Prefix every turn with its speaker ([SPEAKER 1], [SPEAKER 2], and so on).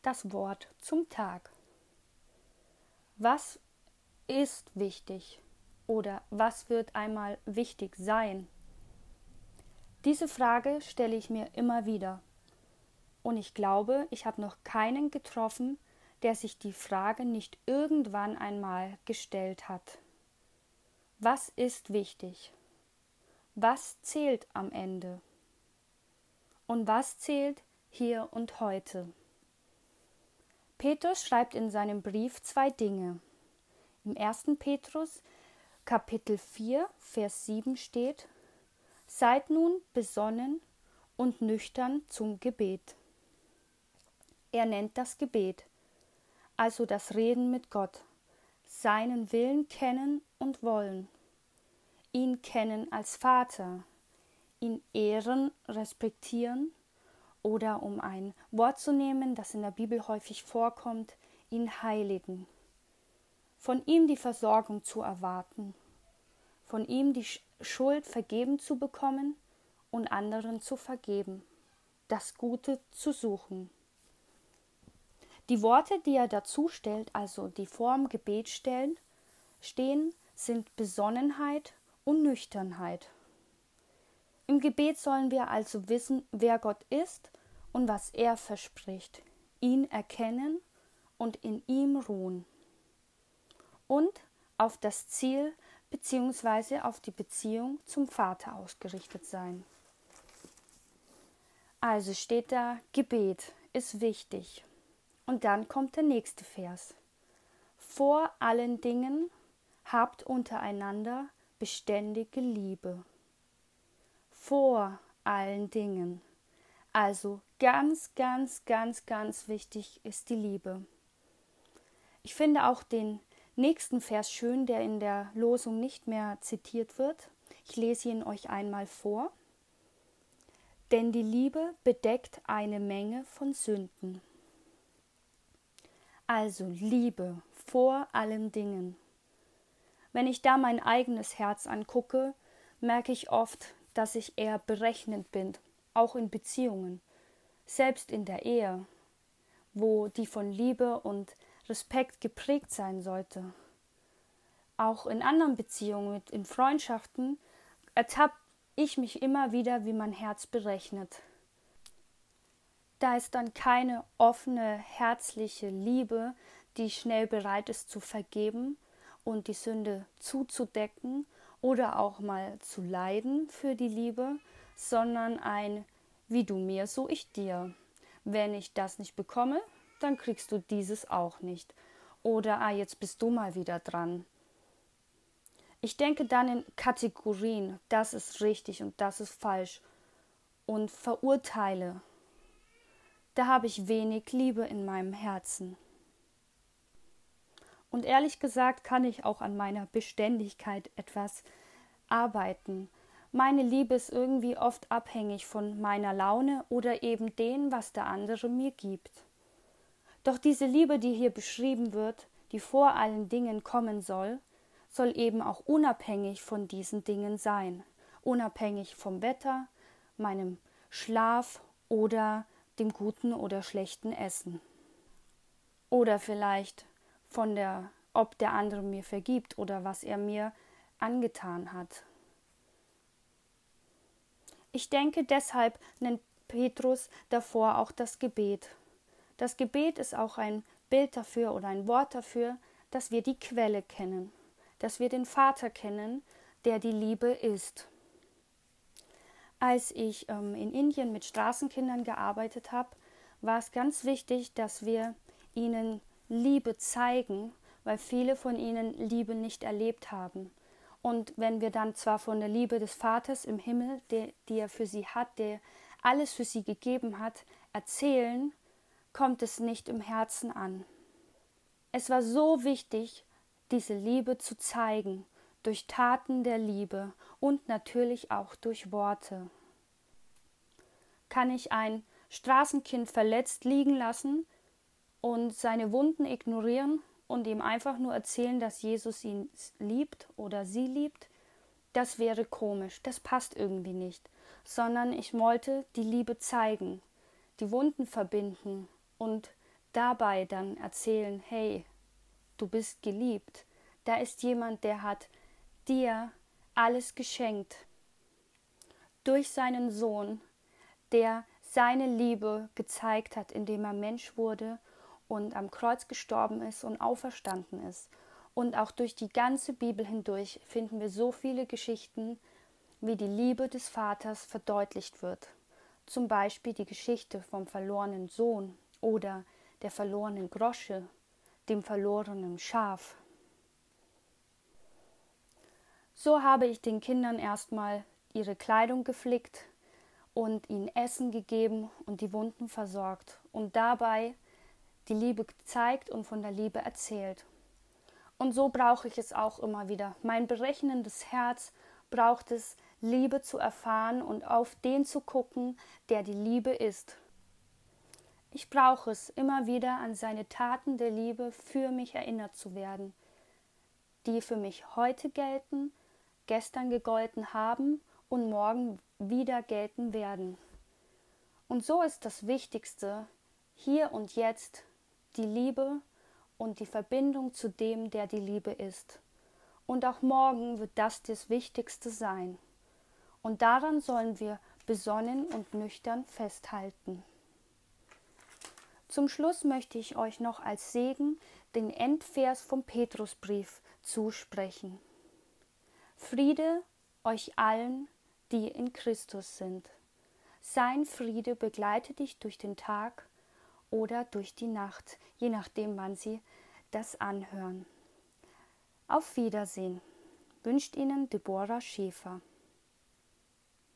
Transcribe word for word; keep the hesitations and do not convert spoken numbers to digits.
[SPEAKER 1] Das Wort zum Tag. Was ist wichtig oder was wird einmal wichtig sein? Diese Frage stelle ich mir immer wieder. Und ich glaube, ich habe noch keinen getroffen, der sich die Frage nicht irgendwann einmal gestellt hat. Was ist wichtig? Was zählt am Ende? Und was zählt hier und heute? Petrus schreibt in seinem Brief zwei Dinge. Im ersten Petrus, Kapitel vier, Vers sieben steht: Seid nun besonnen und nüchtern zum Gebet. Er nennt das Gebet, also das Reden mit Gott, seinen Willen kennen und wollen, ihn kennen als Vater, ihn ehren, respektieren oder, um ein Wort zu nehmen, das in der Bibel häufig vorkommt, ihn heiligen, von ihm die Versorgung zu erwarten, von ihm die Schuld vergeben zu bekommen und anderen zu vergeben, das Gute zu suchen. Die Worte, die er dazu stellt, also die vor dem Gebet stellen, stehen, sind Besonnenheit und Nüchternheit. Im Gebet sollen wir also wissen, wer Gott ist und was er verspricht, ihn erkennen und in ihm ruhen und auf das Ziel bzw. auf die Beziehung zum Vater ausgerichtet sein. Also steht da, Gebet ist wichtig. Und dann kommt der nächste Vers. Vor allen Dingen habt untereinander beständige Liebe. Vor allen Dingen. Also ganz, ganz, ganz, ganz wichtig ist die Liebe. Ich finde auch den nächsten Vers schön, der in der Losung nicht mehr zitiert wird. Ich lese ihn euch einmal vor. Denn die Liebe bedeckt eine Menge von Sünden. Also Liebe vor allen Dingen. Wenn ich da mein eigenes Herz angucke, merke ich oft, dass ich eher berechnend bin, auch in Beziehungen, selbst in der Ehe, wo die von Liebe und Respekt geprägt sein sollte. Auch in anderen Beziehungen, in Freundschaften, ertappe ich mich immer wieder, wie mein Herz berechnet. Da ist dann keine offene, herzliche Liebe, die schnell bereit ist zu vergeben und die Sünde zuzudecken oder auch mal zu leiden für die Liebe, sondern ein wie du mir, so ich dir. Wenn ich das nicht bekomme, dann kriegst du dieses auch nicht. Oder ah, jetzt bist du mal wieder dran. Ich denke dann in Kategorien, das ist richtig und das ist falsch und verurteile. Da habe ich wenig Liebe in meinem Herzen. Und ehrlich gesagt kann ich auch an meiner Beständigkeit etwas arbeiten. Meine Liebe ist irgendwie oft abhängig von meiner Laune oder eben dem, was der andere mir gibt. Doch diese Liebe, die hier beschrieben wird, die vor allen Dingen kommen soll, soll eben auch unabhängig von diesen Dingen sein. Unabhängig vom Wetter, meinem Schlaf oder dem guten oder schlechten Essen. Oder vielleicht von der, ob der andere mir vergibt oder was er mir angetan hat. Ich denke, deshalb nennt Petrus davor auch das Gebet. Das Gebet ist auch ein Bild dafür oder ein Wort dafür, dass wir die Quelle kennen, dass wir den Vater kennen, der die Liebe ist. Als ich ähm, in Indien mit Straßenkindern gearbeitet habe, war es ganz wichtig, dass wir ihnen Liebe zeigen, weil viele von ihnen Liebe nicht erlebt haben. Und wenn wir dann zwar von der Liebe des Vaters im Himmel, die, die er für sie hat, der alles für sie gegeben hat, erzählen, kommt es nicht im Herzen an. Es war so wichtig, diese Liebe zu zeigen, durch Taten der Liebe und natürlich auch durch Worte. Kann ich ein Straßenkind verletzt liegen lassen und seine Wunden ignorieren und ihm einfach nur erzählen, dass Jesus ihn liebt oder sie liebt? Das wäre komisch, das passt irgendwie nicht, sondern ich wollte die Liebe zeigen, die Wunden verbinden und dabei dann erzählen, hey, du bist geliebt. Da ist jemand, der hat dir alles geschenkt. Durch seinen Sohn, der seine Liebe gezeigt hat, indem er Mensch wurde und am Kreuz gestorben ist und auferstanden ist. Und auch durch die ganze Bibel hindurch finden wir so viele Geschichten, wie die Liebe des Vaters verdeutlicht wird. Zum Beispiel die Geschichte vom verlorenen Sohn oder der verlorenen Grosche, dem verlorenen Schaf. So habe ich den Kindern erstmal ihre Kleidung geflickt und ihnen Essen gegeben und die Wunden versorgt und dabei die Liebe gezeigt und von der Liebe erzählt. Und so brauche ich es auch immer wieder. Mein berechnendes Herz braucht es, Liebe zu erfahren und auf den zu gucken, der die Liebe ist. Ich brauche es, immer wieder an seine Taten der Liebe für mich erinnert zu werden, die für mich heute gelten, gestern gegolten haben und morgen wieder gelten werden. Und so ist das Wichtigste, hier und jetzt, die Liebe und die Verbindung zu dem, der die Liebe ist. Und auch morgen wird das das Wichtigste sein. Und daran sollen wir besonnen und nüchtern festhalten. Zum Schluss möchte ich euch noch als Segen den Endvers vom Petrusbrief zusprechen. Friede euch allen, die in Christus sind. Sein Friede begleite dich durch den Tag oder durch die Nacht, je nachdem, wann Sie das anhören. Auf Wiedersehen, wünscht Ihnen Deborah Schäfer.